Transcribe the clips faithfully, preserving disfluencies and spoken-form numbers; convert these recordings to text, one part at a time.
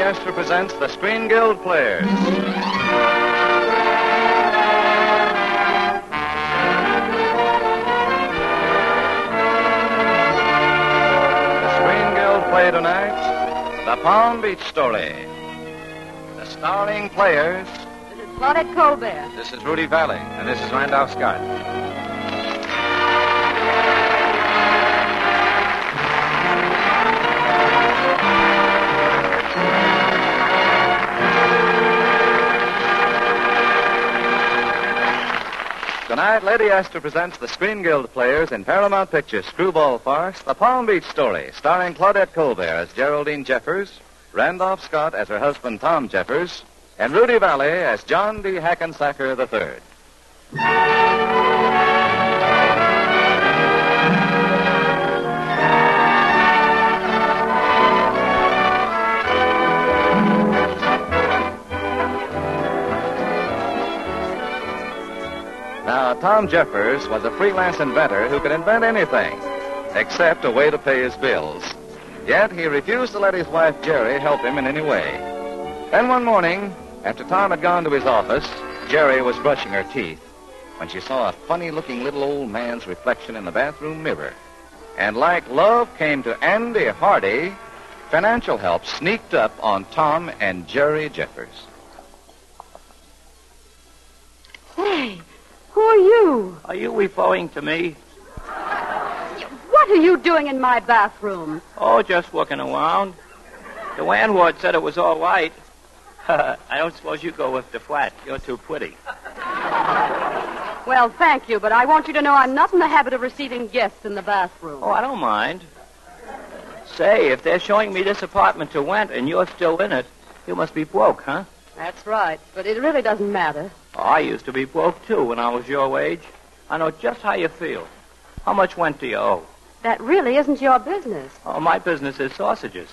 Astor presents the Screen Guild Players. The Screen Guild play tonight, The Palm Beach Story. The starring players... This is Claudette Colbert. This is Rudy Valley, and this is Randolph Scott. Tonight, Lady Astor presents the Screen Guild Players in Paramount Pictures' screwball farce, The Palm Beach Story, starring Claudette Colbert as Geraldine Jeffers, Randolph Scott as her husband Tom Jeffers, and Rudy Valley as John D. Hackensacker the third. Now, Tom Jeffers was a freelance inventor who could invent anything, except a way to pay his bills. Yet he refused to let his wife, Jerry, help him in any way. Then one morning, after Tom had gone to his office, Jerry was brushing her teeth when she saw a funny-looking little old man's reflection in the bathroom mirror. And like love came to Andy Hardy, financial help sneaked up on Tom and Jerry Jeffers. Say... Who are you? Are you referring to me? What are you doing in my bathroom? Oh, just looking around. The landlord said it was all right. I don't suppose you go with the flat. You're too pretty. Well, thank you, but I want you to know I'm not in the habit of receiving guests in the bathroom. Oh, I don't mind. Say, if they're showing me this apartment to rent and you're still in it, you must be broke, huh? That's right, but it really doesn't matter. Oh, I used to be broke, too, when I was your age. I know just how you feel. How much rent do you owe? That really isn't your business. Oh, my business is sausages.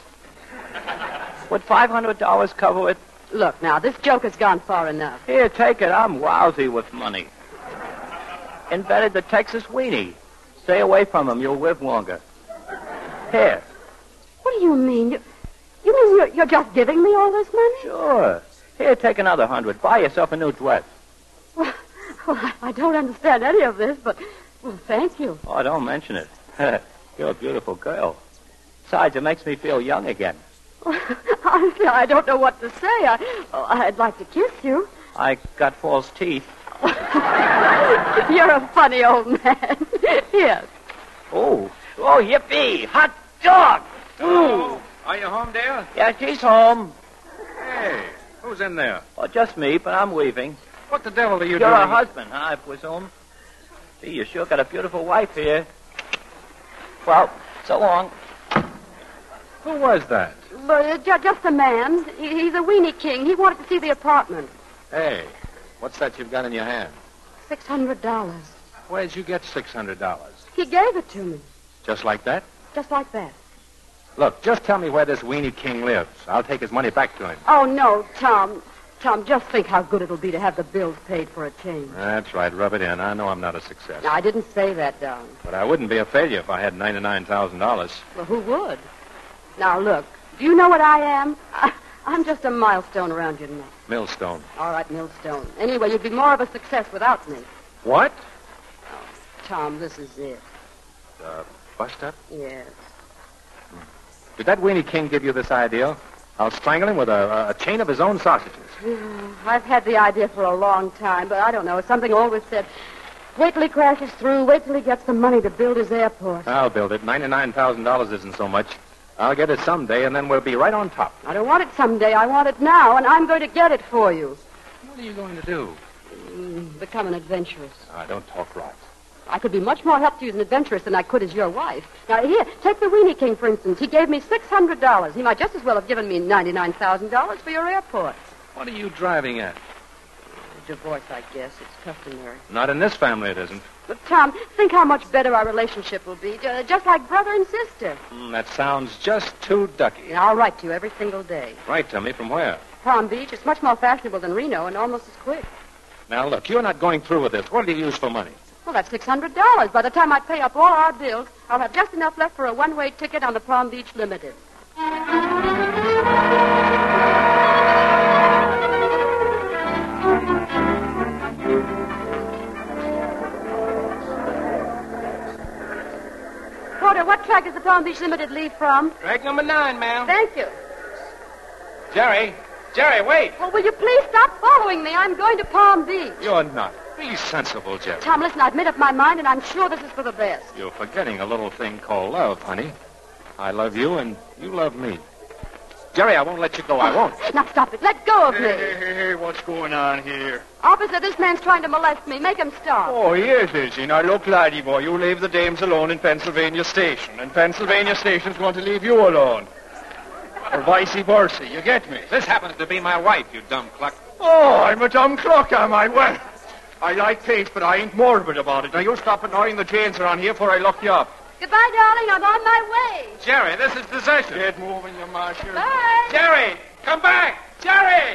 Would five hundred dollars cover it? Look, now, this joke has gone far enough. Here, take it. I'm lousy with money. Invented the Texas weenie. Stay away from them. You'll live longer. Here. What do you mean? You, you mean you're, you're just giving me all this money? Sure. Here, take another hundred. Buy yourself a new dress. Well, well I, I don't understand any of this, but, well, thank you. Oh, don't mention it. You're a beautiful girl. Besides, it makes me feel young again. Honestly, I don't know what to say. I, oh, I'd like to kiss you. I got false teeth. You're a funny old man. Yes. Oh. Oh, yippee. Hot dog. Oh, are you home, dear? Yeah, she's home. Hey, who's in there? Oh, just me, but I'm leaving. What the devil are you You're doing? You're a husband, huh, I presume? Gee, you sure got a beautiful wife here. Well, so long. Who was that? But, uh, ju- just a man. He- he's a weenie king. He wanted to see the apartment. Hey, what's that you've got in your hand? Six hundred dollars. Where'd you get six hundred dollars? He gave it to me. Just like that? Just like that. Look, just tell me where this weenie king lives. I'll take his money back to him. Oh, no, Tom. Tom, just think how good it'll be to have the bills paid for a change. That's right. Rub it in. I know I'm not a success. Now, I didn't say that, Don. But I wouldn't be a failure if I had ninety-nine thousand dollars. Well, who would? Now, look, do you know what I am? I, I'm just a milestone around your neck. Millstone. All right, millstone. Anyway, you'd be more of a success without me. What? Oh, Tom, this is it. Uh, bust up? Yes. Did that weenie king give you this idea? I'll strangle him with a, a chain of his own sausages. I've had the idea for a long time, but I don't know. Something always said, wait till he crashes through, wait till he gets the money to build his airport. I'll build it. ninety-nine thousand dollars isn't so much. I'll get it someday, and then we'll be right on top. I don't want it someday. I want it now, and I'm going to get it for you. What are you going to do? Mm, become an adventuress. Ah, don't talk rot. I could be much more help to you as an adventuress than I could as your wife. Now, here, take the weenie king, for instance. He gave me six hundred dollars. He might just as well have given me ninety-nine thousand dollars for your airport. What are you driving at? Divorce, I guess. It's customary. Not in this family, it isn't. But, Tom, think how much better our relationship will be. Uh, just like brother and sister. Mm, that sounds just too ducky. And I'll write to you every single day. Write to me from where? Palm Beach. It's much more fashionable than Reno and almost as quick. Now, look, you're not going through with this. What do you use for money? Well, that's six hundred dollars. By the time I pay up all our bills, I'll have just enough left for a one-way ticket on the Palm Beach Limited. track is the Palm Beach Limited leave from? Track number nine, ma'am. Thank you. Jerry. Jerry, wait. Well, will you please stop following me? I'm going to Palm Beach. You're not. Be sensible, Jerry. Tom, listen, I've made up my mind, and I'm sure this is for the best. You're forgetting a little thing called love, honey. I love you, and you love me. Jerry, I won't let you go. I won't. Now, stop it. Let go of me. Hey, hey, hey, hey, what's going on here? Officer, this man's trying to molest me. Make him stop. Oh, yes, is he? Now, look, laddie boy, you leave the dames alone in Pennsylvania Station, and Pennsylvania Station's going to leave you alone. Or vice versa, you get me? This happens to be my wife, you dumb cluck. Oh, I'm a dumb cluck, am I? Well, I like pace, but I ain't morbid about it. Now, you stop annoying the chains around here before I lock you up. Goodbye, darling. I'm on my way. Jerry, this is possession. Get moving, you marshal. Bye. Jerry, come back! Jerry!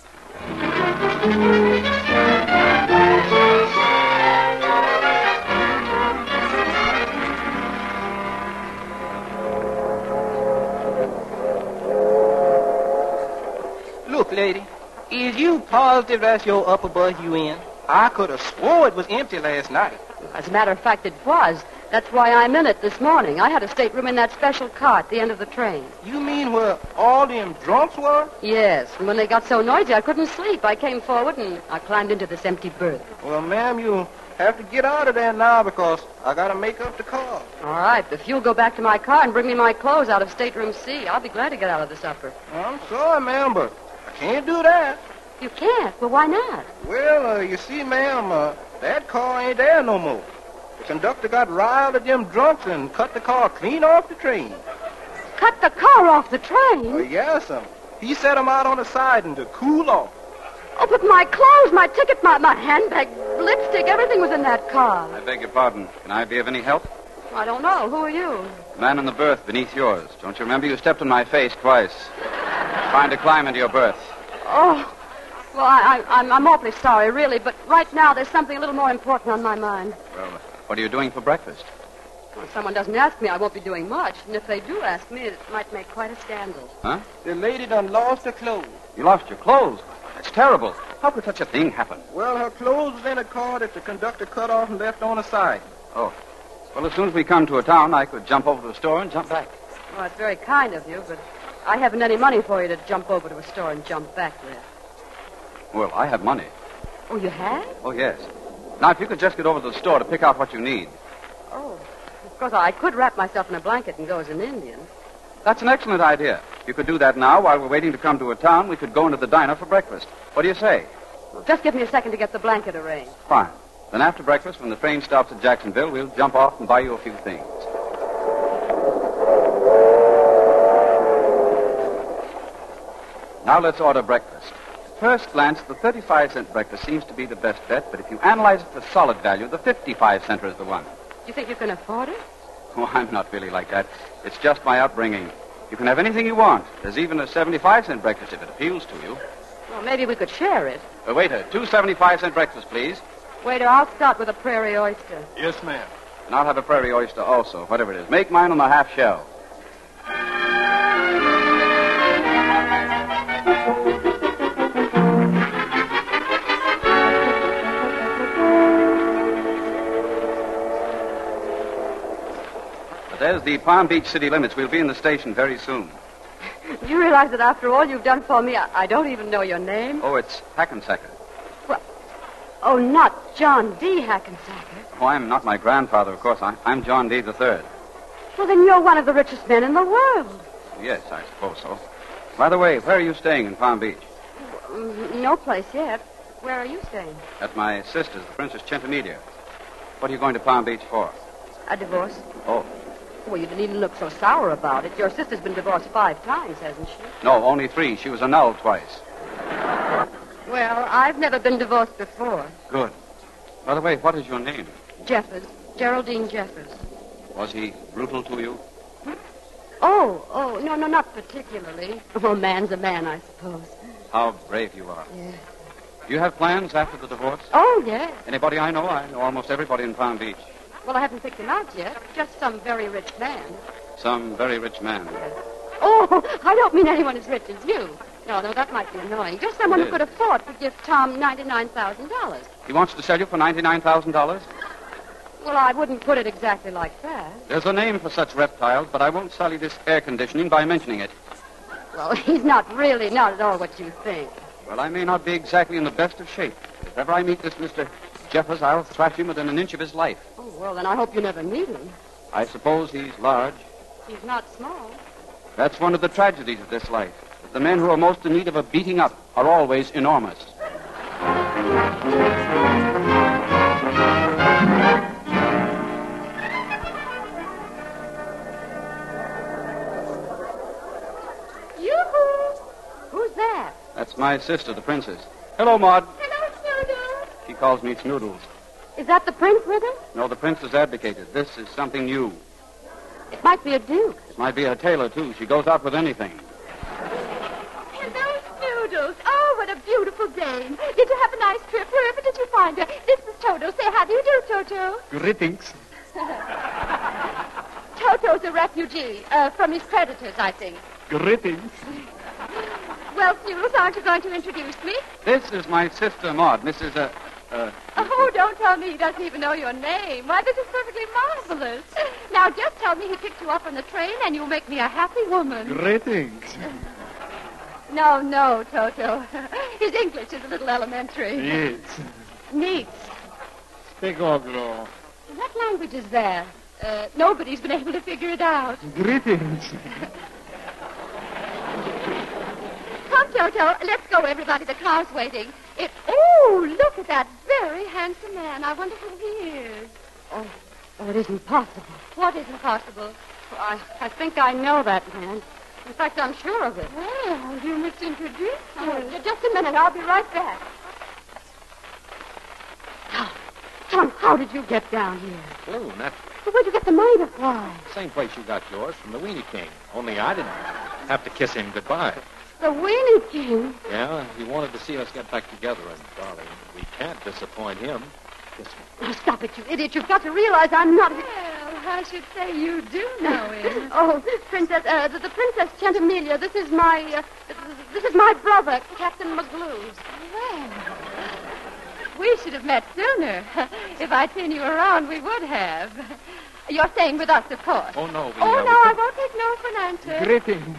Look, lady, is you positive that's your upper berth you in? I could have swore it was empty last night. As a matter of fact, it was. That's why I'm in it this morning. I had a stateroom in that special car at the end of the train. You mean where all them drunks were? Yes, and when they got so noisy I couldn't sleep. I came forward and I climbed into this empty berth. Well, ma'am, you have to get out of there now because I got to make up the car. All right, if you'll go back to my car and bring me my clothes out of stateroom C, I'll be glad to get out of this upper. I'm sorry, ma'am, but I can't do that. You can't? Well, why not? Well, uh, you see, ma'am, uh, that car ain't there no more. The conductor got riled at them drunks and cut the car clean off the train. Cut the car off the train? Oh, yes, um, he set 'em out on the siding to cool off. Oh, but my clothes, my ticket, my, my handbag, lipstick, everything was in that car. I beg your pardon. Can I be of any help? I don't know. Who are you? Man in the berth beneath yours. Don't you remember you stepped on my face twice? Trying to climb into your berth. Oh, well, I, I, I'm, I'm awfully sorry, really, but right now there's something a little more important on my mind. Well, what are you doing for breakfast? Well, if someone doesn't ask me, I won't be doing much. And if they do ask me, it might make quite a scandal. Huh? The lady done lost her clothes. You lost your clothes? That's terrible. How could such a thing happen? Well, her clothes was in a car that the conductor cut off and left on the side. Oh. Well, as soon as we come to a town, I could jump over to the store and jump back. Well, it's very kind of you, but I haven't any money for you to jump over to a store and jump back with. Well, I have money. Oh, you have? Oh, yes. Now, if you could just get over to the store to pick out what you need. Oh. Of course, I could wrap myself in a blanket and go as an Indian. That's an excellent idea. You could do that now while we're waiting to come to a town. We could go into the diner for breakfast. What do you say? Well, just give me a second to get the blanket arranged. Fine. Then after breakfast, when the train stops at Jacksonville, we'll jump off and buy you a few things. Now let's order breakfast. At first glance, the thirty-five cent breakfast seems to be the best bet, but if you analyze it for solid value, the fifty-five center is the one. You think you can afford it? Oh, I'm not really like that. It's just my upbringing. You can have anything you want. There's even a seventy-five cent breakfast if it appeals to you. Well, maybe we could share it. Uh, waiter, two seventy-five cent breakfasts, please. Waiter, I'll start with a prairie oyster. Yes, ma'am. And I'll have a prairie oyster also, whatever it is. Make mine on the half shell. But there's the Palm Beach city limits. We'll be in the station very soon. You realize that after all you've done for me, I, I don't even know your name? Oh, it's Hackensacker. Oh, not John D. Hackensacker. Oh, I'm not my grandfather, of course. I, I'm John D. the third. Well, then you're one of the richest men in the world. Yes, I suppose so. By the way, where are you staying in Palm Beach? Mm, No place yet. Where are you staying? At my sister's, the Princess Chintamedia. What are you going to Palm Beach for? A divorce? Oh, Well, you needn't look so sour about it. Your sister's been divorced five times, hasn't she? no, only three. She was annulled twice. Well, I've never been divorced before. Good. By the way, what is your name? Jeffers. Geraldine Jeffers. Was he brutal to you? Oh, oh, no, no, not particularly. Oh, man's a man, I suppose. How brave you are. Yes. Do you have plans after the divorce? Oh, yes. Anybody I know? I know almost everybody in Palm Beach. Well, I haven't picked him out yet. Just some very rich man. Some very rich man. Oh, I don't mean anyone as rich as you. No, no, that might be annoying. Just someone It who is. could afford to give Tom ninety-nine thousand dollars. He wants to sell you for ninety-nine thousand dollars? Well, I wouldn't put it exactly like that. There's a name for such reptiles, but I won't sell you this air conditioning by mentioning it. Well, he's not really, not at all what you think. Well, I may not be exactly in the best of shape. If ever I meet this Mister Jeffers, I'll thrash him within an inch of his life. Oh, well, then I hope you never meet him. I suppose he's large. He's not small. That's one of the tragedies of this life. That the men who are most in need of a beating up are always enormous. Yoo-hoo! Who's that? That's my sister, the princess. Hello, Maud. Hello, Snoodles. She calls me Snoodles. Is that the prince with him? No, the prince has abdicated. This is something new. It might be a duke. It might be a tailor, too. She goes out with anything. Hello, Snoodles. Oh, what a beautiful dame. Did you have a nice trip? Wherever did you find her? This is Toto. Say how do you do, Toto? Greetings. Toto's a refugee uh, from his creditors, I think. Greetings. Well, Snoodles, aren't you going to introduce me? This is my sister, Maud, Missus Uh, uh, Oh, don't tell me he doesn't even know your name. Why, this is perfectly marvelous. Now, just tell me he picked you up on the train and you'll make me a happy woman. Greetings. No, no, Toto. His English is a little elementary. Yes. Neat. Spigoglo. What language is that? Uh, nobody's been able to figure it out. Greetings. Come, Toto. Let's go, everybody. The car's waiting. It. Oh, look at that very handsome man. I wonder who he is. Oh, oh it isn't possible. What isn't possible? Well, I, I think I know that man. In fact, I'm sure of it. Well, you must introduce me. Oh, just a minute. I'll be right back. Tom, Tom, how did you get down here? Blue, that's Well, where'd you get the money to fly? the same place you got yours from the Weenie King. Only I didn't have to kiss him goodbye. The Weenie King? Yeah, he wanted to see us get back together, and, darling, we can't disappoint him. Kiss me. Oh, stop it, you idiot. You've got to realize I'm not... Well, I should say you do know him. Oh, Princess, uh, the, the Princess Chentamelia. This is my, uh, this is my brother, Captain McGlue. Well, we should have met sooner. If I'd seen you around, we would have. You're staying with us, of course. Oh, no, we Oh, uh, no, we I won't take no for an answer. Greetings.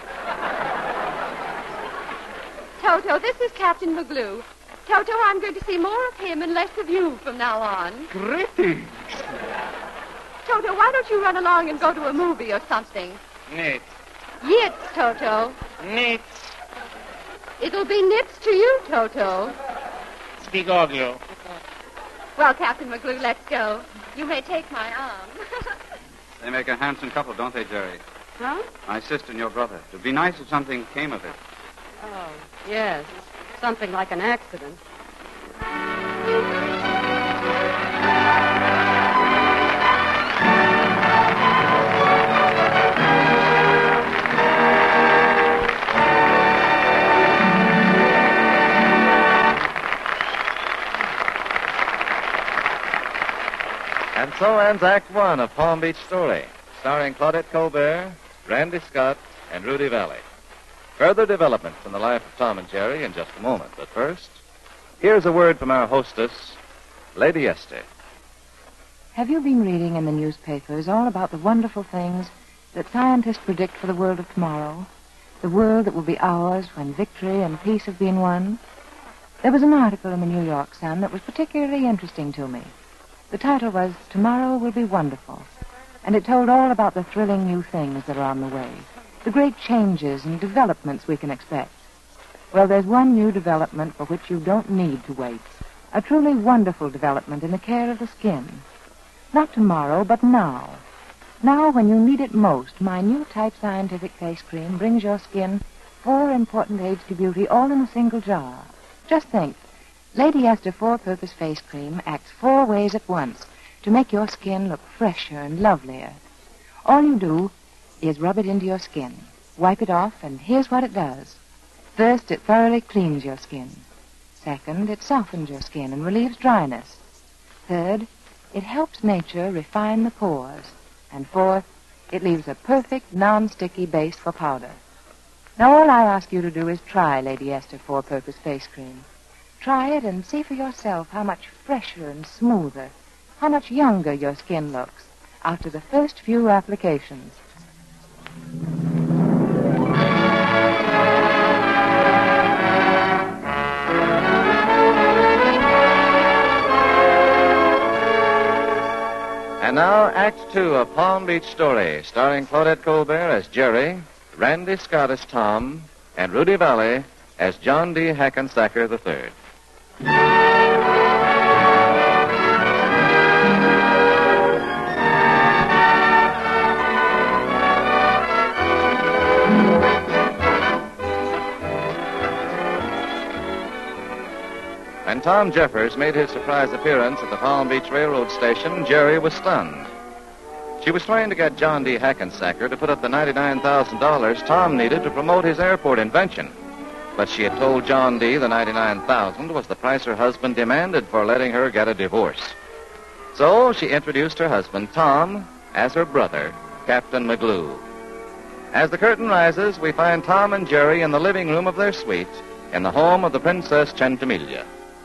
Toto, this is Captain McGlue. Toto, I'm going to see more of him and less of you from now on. Greetings. Toto, why don't you run along and go to a movie or something? Neat. Yits, Toto. Neat. It'll be nits to you, Toto. Spigoglo. Well, Captain McGlue, let's go. You may take my arm. They make a handsome couple, don't they, Jerry? Huh? My sister and your brother. It would be nice if something came of it. Oh, yes. Something like an accident. And so ends Act One of Palm Beach Story, starring Claudette Colbert, Randy Scott, and Rudy Valley. Further developments in the life of Tom and Jerry in just a moment. But first, here's a word from our hostess, Lady Esther. Have you been reading in the newspapers all about the wonderful things that scientists predict for the world of tomorrow? The world that will be ours when victory and peace have been won? There was an article in the New York Sun that was particularly interesting to me. The title was, Tomorrow Will Be Wonderful, and it told all about the thrilling new things that are on the way, the great changes and developments we can expect. Well, there's one new development for which you don't need to wait, a truly wonderful development in the care of the skin. Not tomorrow, but now. Now, when you need it most, my new Type Scientific Face Cream brings your skin four important aids to beauty all in a single jar. Just think. Lady Esther Four-Purpose Face Cream acts four ways at once to make your skin look fresher and lovelier. All you do is rub it into your skin, wipe it off, and here's what it does. First, it thoroughly cleans your skin. Second, it softens your skin and relieves dryness. Third, it helps nature refine the pores. And fourth, it leaves a perfect, non-sticky base for powder. Now, all I ask you to do is try Lady Esther Four-Purpose Face Cream. Try it and see for yourself how much fresher and smoother, how much younger your skin looks after the first few applications. And now, Act Two of Palm Beach Story, starring Claudette Colbert as Jerry, Randy Scott as Tom, and Rudy Valley as John D. Hackensacker the third. When Tom Jeffers made his surprise appearance at the Palm Beach Railroad station, Jerry was stunned. She was trying to get John D. Hackensacker to put up the ninety-nine thousand dollars Tom needed to promote his airport invention. But she had told John D. the ninety-nine thousand dollars was the price her husband demanded for letting her get a divorce. So she introduced her husband, Tom, as her brother, Captain McGlue. As the curtain rises, we find Tom and Jerry in the living room of their suite in the home of the Princess Centimiglia.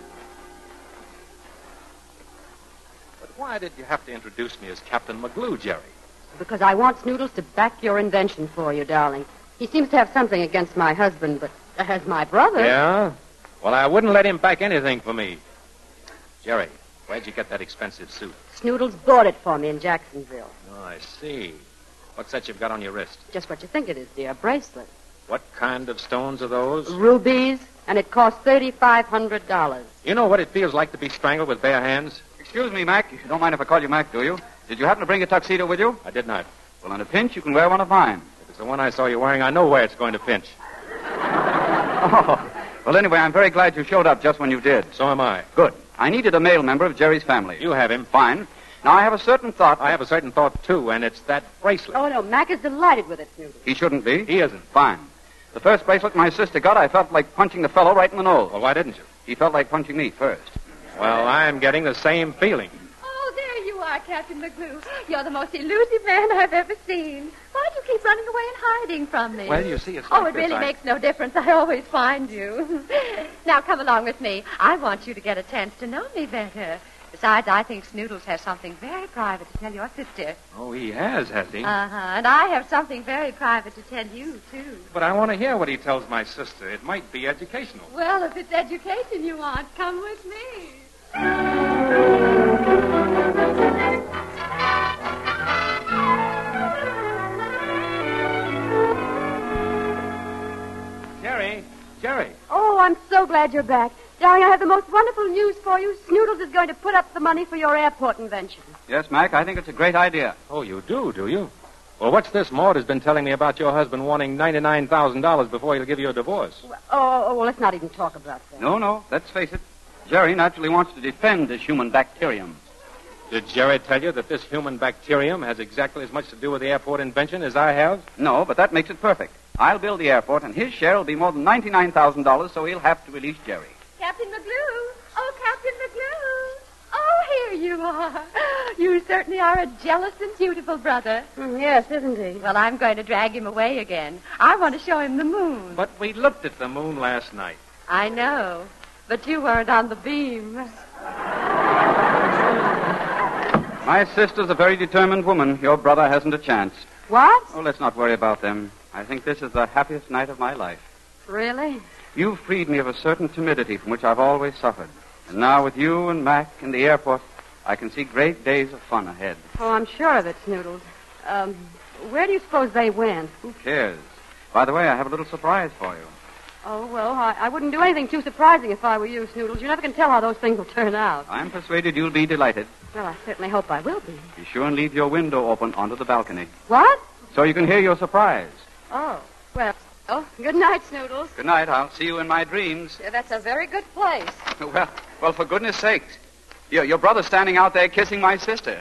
Why did you have to introduce me as Captain McGlue, Jerry? Because I want Snoodles to back your invention for you, darling. He seems to have something against my husband, but as my brother... Yeah? Well, I wouldn't let him back anything for me. Jerry, where'd you get that expensive suit? Snoodles bought it for me in Jacksonville. Oh, I see. What's that you've got on your wrist? Just what you think it is, dear. A bracelet. What kind of stones are those? Rubies, and it cost thirty-five hundred dollars. You know what it feels like to be strangled with bare hands? Excuse me, Mac. You don't mind if I call you Mac, do you? Did you happen to bring a tuxedo with you? I did not. Well, in a pinch, you can wear one of mine. If it's the one I saw you wearing, I know where it's going to pinch. Oh. Well, anyway, I'm very glad you showed up just when you did. So am I. Good. I needed a male member of Jerry's family. You have him. Fine. Now, I have a certain thought... I have a certain thought, too, and it's that bracelet. Oh, no, Mac is delighted with it, Snoodles. He shouldn't be. He isn't. Fine. The first bracelet my sister got, I felt like punching the fellow right in the nose. Well, why didn't you? He felt like punching me first. Well, I'm getting the same feeling. Oh, there you are, Captain McGlue. You're the most elusive man I've ever seen. Why do you keep running away and hiding from me? Well, you see, it's Oh, like it really this. I- makes no difference. I always find you. Now, come along with me. I want you to get a chance to know me better. Besides, I think Snoodles has something very private to tell your sister. Oh, he has, has he? Uh-huh. And I have something very private to tell you, too. But I want to hear what he tells my sister. It might be educational. Well, if it's education you want, come with me. Jerry, Jerry. Oh, I'm so glad you're back. Darling, I have the most wonderful news for you. Snoodles is going to put up the money for your airport invention. Yes, Mac, I think it's a great idea. Oh, you do, do you? Well, what's this Maud has been telling me about your husband wanting ninety-nine thousand dollars before he'll give you a divorce? Oh, oh, well, let's not even talk about that. No, no, let's face it. Jerry naturally wants to defend this human bacterium. Did Jerry tell you that this human bacterium has exactly as much to do with the airport invention as I have? No, but that makes it perfect. I'll build the airport, and his share will be more than ninety-nine thousand dollars, so he'll have to release Jerry. Captain McGlue. Oh, Captain McGlue. Oh, here you are. You certainly are a jealous and beautiful brother. Mm, yes, isn't he? Well, I'm going to drag him away again. I want to show him the moon. But we looked at the moon last night. I know, but you weren't on the beam. My sister's a very determined woman. Your brother hasn't a chance. What? Oh, let's not worry about them. I think this is the happiest night of my life. Really? You've freed me of a certain timidity from which I've always suffered. And now with you and Mac in the airport, I can see great days of fun ahead. Oh, I'm sure of it, Snoodles. Um, where do you suppose they went? Who cares? By the way, I have a little surprise for you. Oh, well, I, I wouldn't do anything too surprising if I were you, Snoodles. You never can tell how those things will turn out. I'm persuaded you'll be delighted. Well, I certainly hope I will be. Be sure and leave your window open onto the balcony. What? So you can hear your surprise. Oh, well, oh, good night, Snoodles. Good night. I'll see you in my dreams. Yeah, that's a very good place. Well, well, for goodness sakes. Your, your brother's standing out there kissing my sister.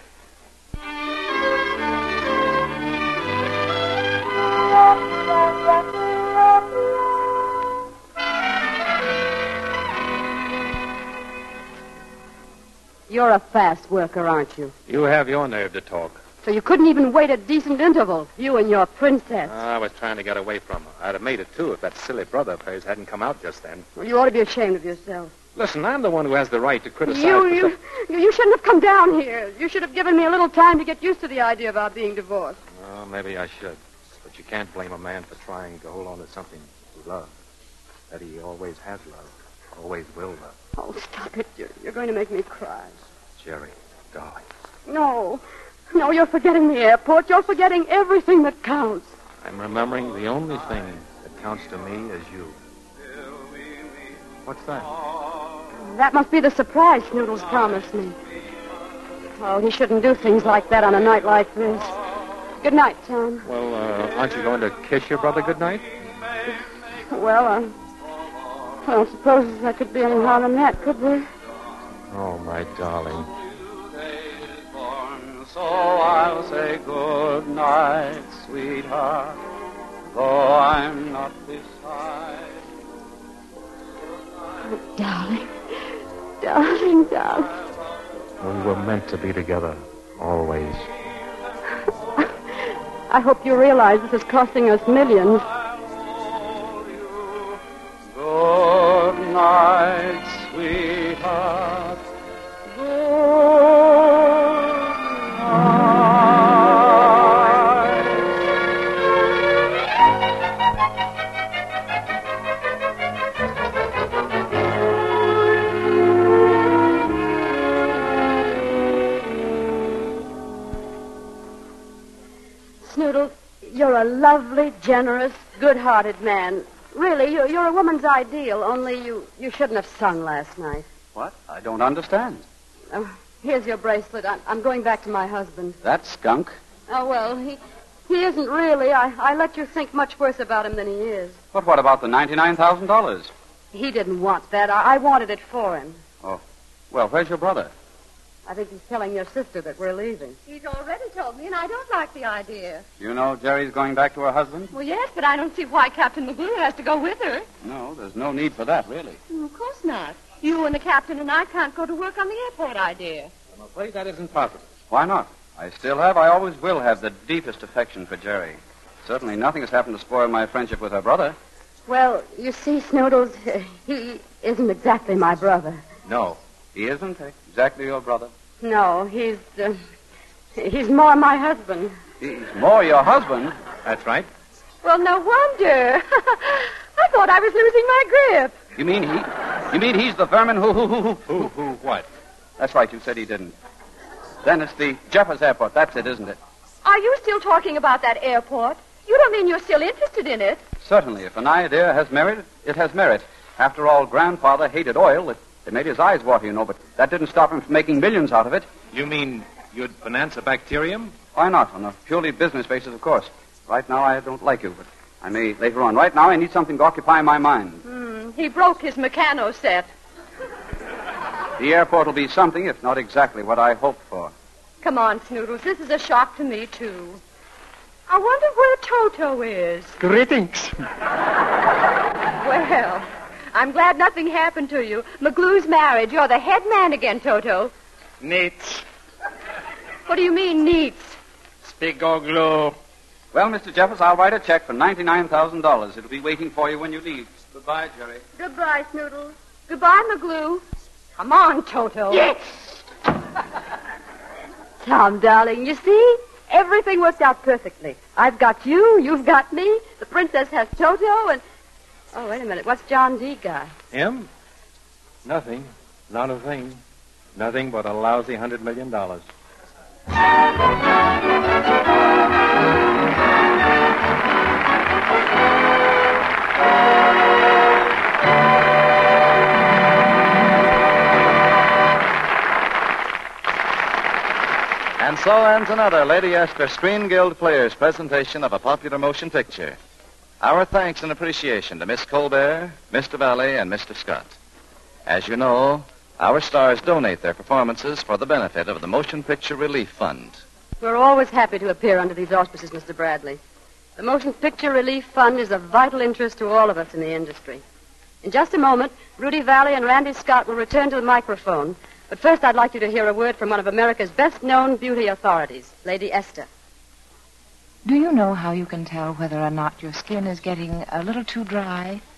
You're a fast worker, aren't you? You have your nerve to talk. So you couldn't even wait a decent interval, you and your princess. I was trying to get away from her. I'd have made it, too, if that silly brother of hers hadn't come out just then. Well, you ought to be ashamed of yourself. Listen, I'm the one who has the right to criticize... You, the you, stuff- you, you shouldn't have come down here. You should have given me a little time to get used to the idea of our being divorced. Well, maybe I should. But you can't blame a man for trying to hold on to something he loves. That he always has loved. Always will love. Oh, stop it. You're, you're going to make me cry. Jerry, darling. No. No, you're forgetting the airport. You're forgetting everything that counts. I'm remembering the only thing that counts to me is you. What's that? That must be the surprise Snoodles promised me. Oh, he shouldn't do things like that on a night like this. Good night, Tom. Well, uh, aren't you going to kiss your brother goodnight? Well, uh, I don't suppose there could be any harm in that, could there? Oh, my darling. So I'll say good night, sweetheart, though I'm not beside. Oh, darling. Darling, darling. We were meant to be together, always. I hope you realize this is costing us millions. Good night, sweetheart. Good Snoodles, you're a lovely, generous, good-hearted man. Really, you're, you're a woman's ideal, only you, you shouldn't have sung last night. What? I don't understand. Oh, here's your bracelet. I'm, I'm going back to my husband. That skunk. Oh, well, he he isn't really. I, I let you think much worse about him than he is. But what about the ninety-nine thousand dollars? He didn't want that. I, I wanted it for him. Oh. Well, where's your brother? I think he's telling your sister that we're leaving. He's already told me, and I don't like the idea. You know Jerry's going back to her husband? Well, yes, but I don't see why Captain McGlue has to go with her. No, there's no need for that, really. Well, of course not. You and the captain and I can't go to work on the airport idea. I'm afraid that isn't possible. Why not? I still have, I always will have the deepest affection for Jerry. Certainly nothing has happened to spoil my friendship with her brother. Well, you see, Snoodles, he isn't exactly my brother. No, he isn't exactly your brother. No, he's, uh, he's more my husband. He's more your husband? That's right. Well, no wonder. I thought I was losing my grip. You mean he? You mean he's the vermin who who who who? Who, who, what? That's right, you said he didn't. Then it's the Jeffers Airport. That's it, isn't it? Are you still talking about that airport? You don't mean you're still interested in it? Certainly. If an idea has merit, it has merit. After all, Grandfather hated oil. It, it made his eyes water, you know, but that didn't stop him from making millions out of it. You mean you'd finance a bacterium? Why not? On a purely business basis, of course. Right now, I don't like you, but I may later on. Right now, I need something to occupy my mind. Hmm. He broke his Meccano set. The airport will be something, if not exactly what I hoped for. Come on, Snoodles. This is a shock to me, too. I wonder where Toto is. Greetings. Well, I'm glad nothing happened to you. McGlue's married. You're the head man again, Toto. Neats. What do you mean, neats? Speak or glue. Well, Mister Jeffers, I'll write a check for ninety-nine thousand dollars. It'll be waiting for you when you leave. Goodbye, Jerry. Goodbye, Snoodles. Goodbye, McGlue. Come on, Toto. Yes! Tom, darling, you see? Everything worked out perfectly. I've got you, you've got me, the princess has Toto, and... Oh, wait a minute. What's John D. got? Him? Nothing. Not a thing. Nothing but a lousy hundred million dollars. And so ends another Lady Esther Screen Guild Players presentation of a popular motion picture. Our thanks and appreciation to Miss Colbert, Mister Valley, and Mister Scott. As you know, our stars donate their performances for the benefit of the Motion Picture Relief Fund. We're always happy to appear under these auspices, Mister Bradley. The Motion Picture Relief Fund is of vital interest to all of us in the industry. In just a moment, Rudy Valley and Randy Scott will return to the microphone. But first, I'd like you to hear a word from one of America's best-known beauty authorities, Lady Esther. Do you know how you can tell whether or not your skin is getting a little too dry?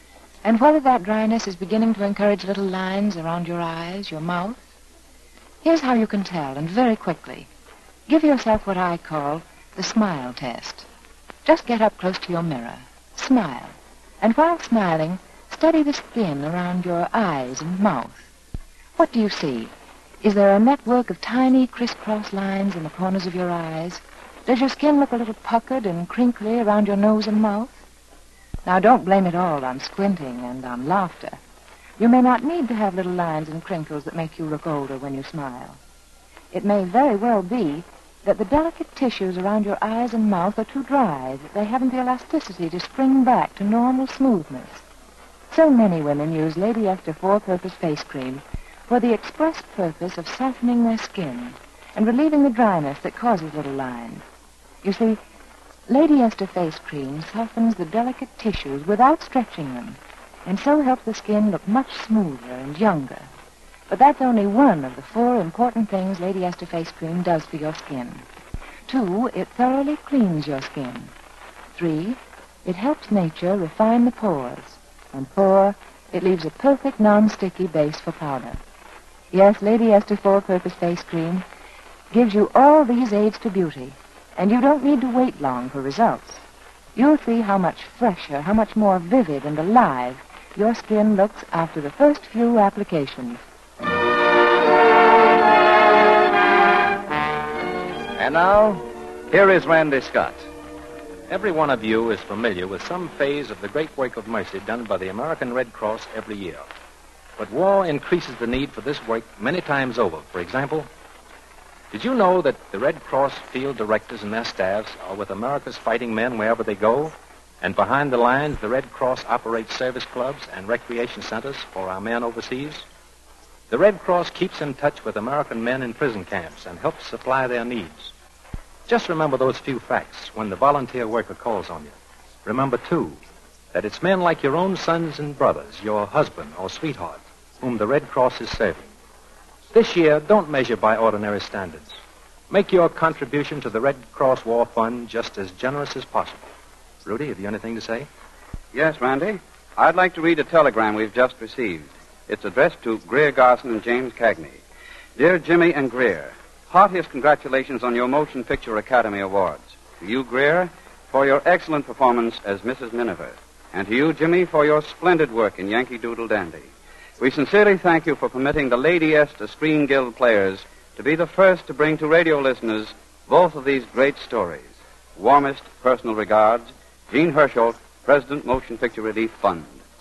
And whether that dryness is beginning to encourage little lines around your eyes, your mouth. Here's how you can tell, and very quickly. Give yourself what I call the smile test. Just get up close to your mirror. Smile. And while smiling, study the skin around your eyes and mouth. What do you see? Is there a network of tiny crisscross lines in the corners of your eyes? Does your skin look a little puckered and crinkly around your nose and mouth? Now, don't blame it all on squinting and on laughter. You may not need to have little lines and crinkles that make you look older when you smile. It may very well be that the delicate tissues around your eyes and mouth are too dry, that they haven't the elasticity to spring back to normal smoothness. So many women use Lady Esther four-purpose face cream for the express purpose of softening their skin and relieving the dryness that causes little lines. You see, Lady Esther face cream softens the delicate tissues without stretching them, and so helps the skin look much smoother and younger. But that's only one of the four important things Lady Esther face cream does for your skin. Two, it thoroughly cleans your skin. Three, it helps nature refine the pores. And four, it leaves a perfect non-sticky base for powder. Yes, Lady Esther four-purpose face cream gives you all these aids to beauty, and you don't need to wait long for results. You'll see how much fresher, how much more vivid and alive your skin looks after the first few applications. And now, here is Randy Scott. Every one of you is familiar with some phase of the great work of mercy done by the American Red Cross every year. But war increases the need for this work many times over. For example, did you know that the Red Cross field directors and their staffs are with America's fighting men wherever they go? And behind the lines, the Red Cross operates service clubs and recreation centers for our men overseas? The Red Cross keeps in touch with American men in prison camps and helps supply their needs. Just remember those few facts when the volunteer worker calls on you. Remember, too, that it's men like your own sons and brothers, your husband or sweetheart, whom the Red Cross is serving. This year, don't measure by ordinary standards. Make your contribution to the Red Cross War Fund just as generous as possible. Rudy, have you anything to say? Yes, Randy. I'd like to read a telegram we've just received. It's addressed to Greer Garson and James Cagney. Dear Jimmy and Greer, heartiest congratulations on your Motion Picture Academy Awards. To you, Greer, for your excellent performance as Missus Miniver. And to you, Jimmy, for your splendid work in Yankee Doodle Dandy. We sincerely thank you for permitting the Lady Esther Screen Guild players to be the first to bring to radio listeners both of these great stories. Warmest personal regards, Gene Herschel, President, Motion Picture Relief Fund.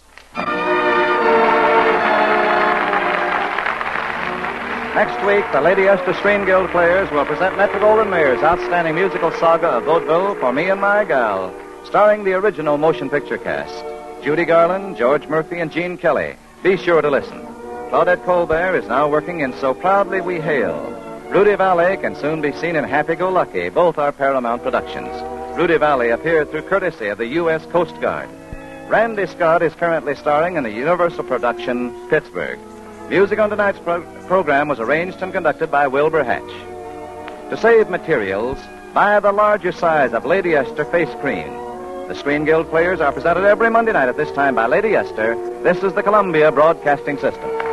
Next week, the Lady Esther Screen Guild players will present Metro-Goldwyn-Mayer's outstanding musical saga of vaudeville, For Me and My Gal, starring the original motion picture cast, Judy Garland, George Murphy, and Gene Kelly. Be sure to listen. Claudette Colbert is now working in So Proudly We Hail. Rudy Vallée can soon be seen in Happy-Go-Lucky. Both are Paramount productions. Rudy Vallée appeared through courtesy of the U S Coast Guard. Randy Scott is currently starring in the Universal production, Pittsburgh. Music on tonight's pro- program was arranged and conducted by Wilbur Hatch. To save materials, buy the larger size of Lady Esther face cream. The Screen Guild players are presented every Monday night at this time by Lady Esther. This is the Columbia Broadcasting System.